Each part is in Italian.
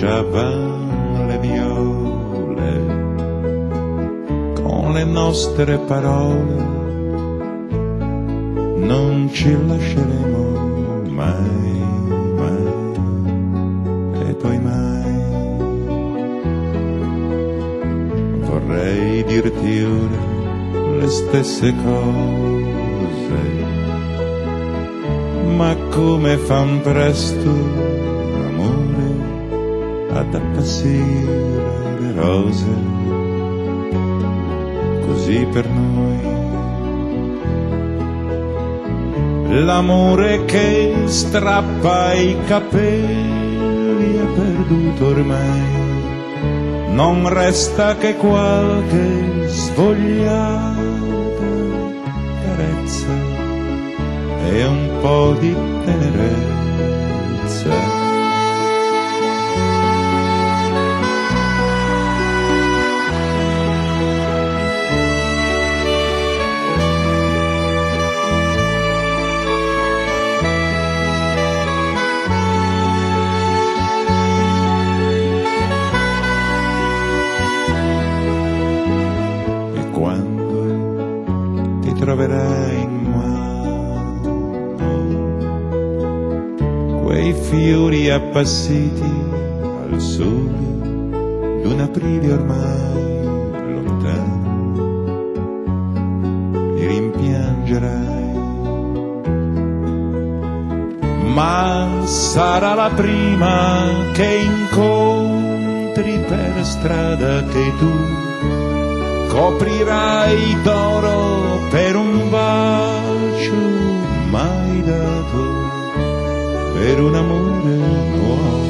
baciavano le viole con le nostre parole, non ci lasceremo mai, mai e poi mai. Vorrei dirti ora le stesse cose, ma come fan presto, amore, ad appassire le rose, così per noi. L'amore che strappa i capelli è perduto ormai, non resta che qualche svogliata carezza e un po' di tenerezza. Troverai in mano quei fiori appassiti al sole d'un aprile ormai lontano, li rimpiangerai, ma sarà la prima che incontri per strada che tu coprirai d'oro per un bacio mai dato, per un amore nuovo.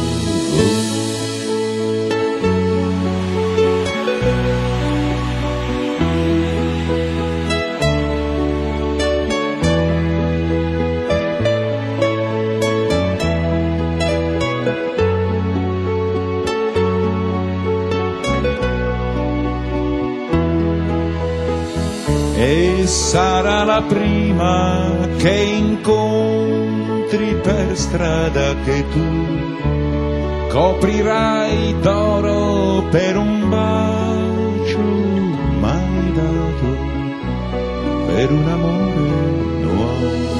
E sarà la prima che incontri per strada che tu coprirai d'oro per un bacio mai dato, per un amore nuovo.